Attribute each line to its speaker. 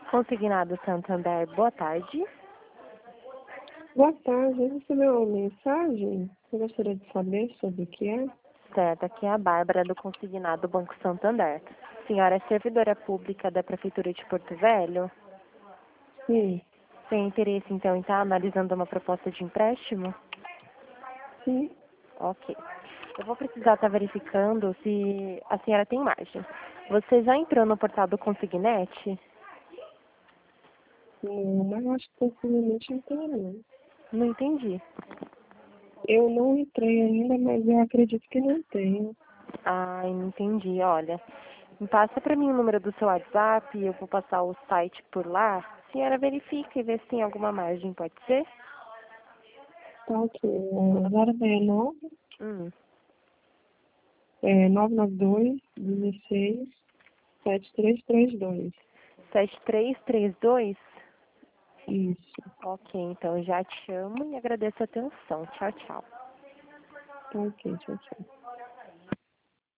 Speaker 1: Consignado Santander, boa tarde.
Speaker 2: Boa tarde, eu recebi uma mensagem. Eu gostaria de saber sobre o que é.
Speaker 1: Certo, aqui é a Bárbara do Consignado Banco Santander. A senhora é servidora pública da Prefeitura de Porto Velho?
Speaker 2: Sim,
Speaker 1: Tem interesse, então, em estar analisando uma proposta de empréstimo?
Speaker 2: sim.
Speaker 1: Ok. Eu vou precisar estar verificando se a senhora tem margem. Você já entrou no portal do Consignet?
Speaker 2: Não, mas eu acho que possivelmente não tem, não.
Speaker 1: Não entendi.
Speaker 2: Eu não entrei ainda, mas eu acredito que não tenho.
Speaker 1: Ah, entendi. Olha, passa para mim o número do seu WhatsApp, eu vou passar o site por lá. A senhora verifica e vê se tem alguma margem, pode ser?
Speaker 2: Tá ok. 069
Speaker 1: Hum.
Speaker 2: 992 16 7332.
Speaker 1: 7332?
Speaker 2: Isso.
Speaker 1: Ok, então já te chamo e agradeço a atenção. Tchau, tchau.
Speaker 2: Tá ok, tchau, tchau.